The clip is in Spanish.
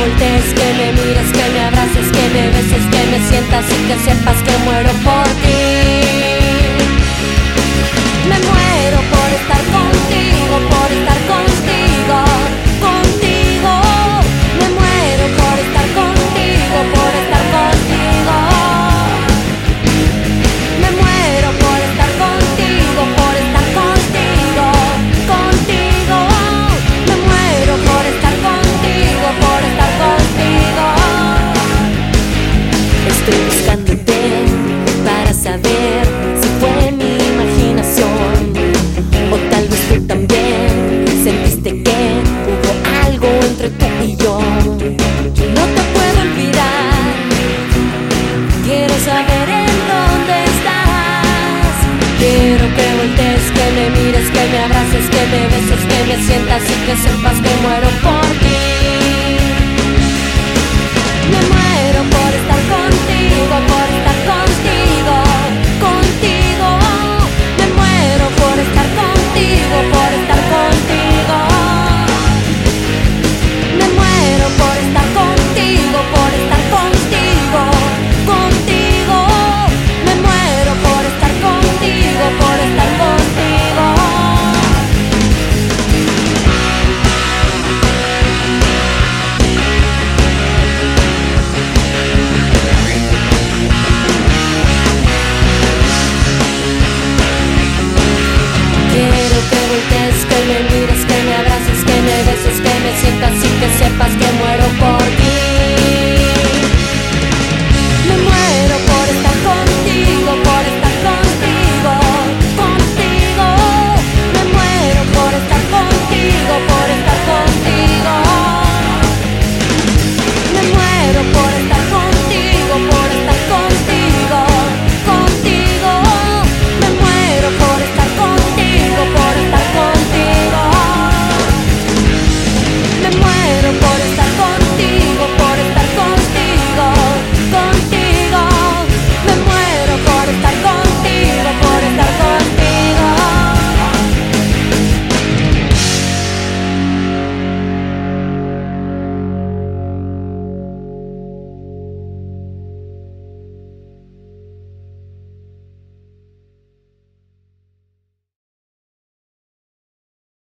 voltees, que me mires, que me abraces, que me beses, que me sientas y que sepas que muero por ti. Me muero por estar contigo, por estar contigo, contigo. Me muero por estar contigo, por estar contigo. Me muero por estar contigo, por estar contigo, contigo. Me muero por estar contigo, por estar contigo. Estoy buscándote para saber si fue mi imaginación o tal vez tú también sentiste que hubo algo entre tú y yo. No te puedo olvidar, quiero saber en dónde estás. Quiero que voltees, que me mires, que me abraces, que me beses, que me sientas y que sepas que muero por ti. Me muero por estar contigo, por estar contigo, contigo. Me muero por estar contigo, por estar contigo. Me muero por estar contigo, por estar contigo, contigo. Me muero por estar contigo, por estar contigo. Quiero que voltees, que me mires, que me abraces, que me beses, que me sientas